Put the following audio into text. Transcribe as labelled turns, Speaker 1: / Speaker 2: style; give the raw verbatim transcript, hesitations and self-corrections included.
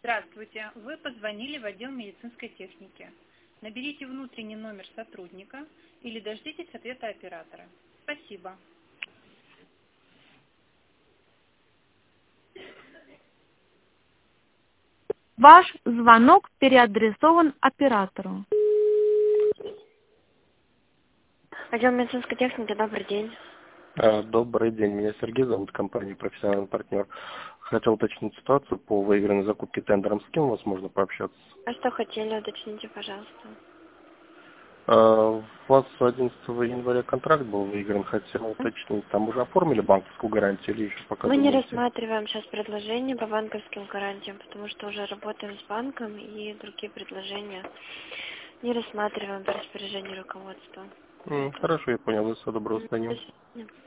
Speaker 1: Здравствуйте. Вы позвонили в отдел медицинской техники. Наберите внутренний номер сотрудника или дождитесь ответа оператора. Спасибо.
Speaker 2: Ваш звонок переадресован оператору.
Speaker 3: Отдел медицинской техники, добрый день.
Speaker 4: А, Добрый день, меня Сергей зовут, компания «Профессиональный партнер». Хотел уточнить ситуацию по выигранной закупке тендером. С кем у вас можно пообщаться?
Speaker 3: А что хотели, уточните, пожалуйста.
Speaker 4: А, У вас одиннадцатого января контракт был выигран, хотел уточнить, там уже оформили банковскую гарантию или еще пока
Speaker 3: Мы не
Speaker 4: думаете?
Speaker 3: рассматриваем сейчас предложения по банковским гарантиям, потому что уже работаем с банком и другие предложения не рассматриваем по распоряжению руководства.
Speaker 4: М, Хорошо, я понял. Всего доброго, до
Speaker 3: Мгм.
Speaker 4: свидания.
Speaker 3: До свидания.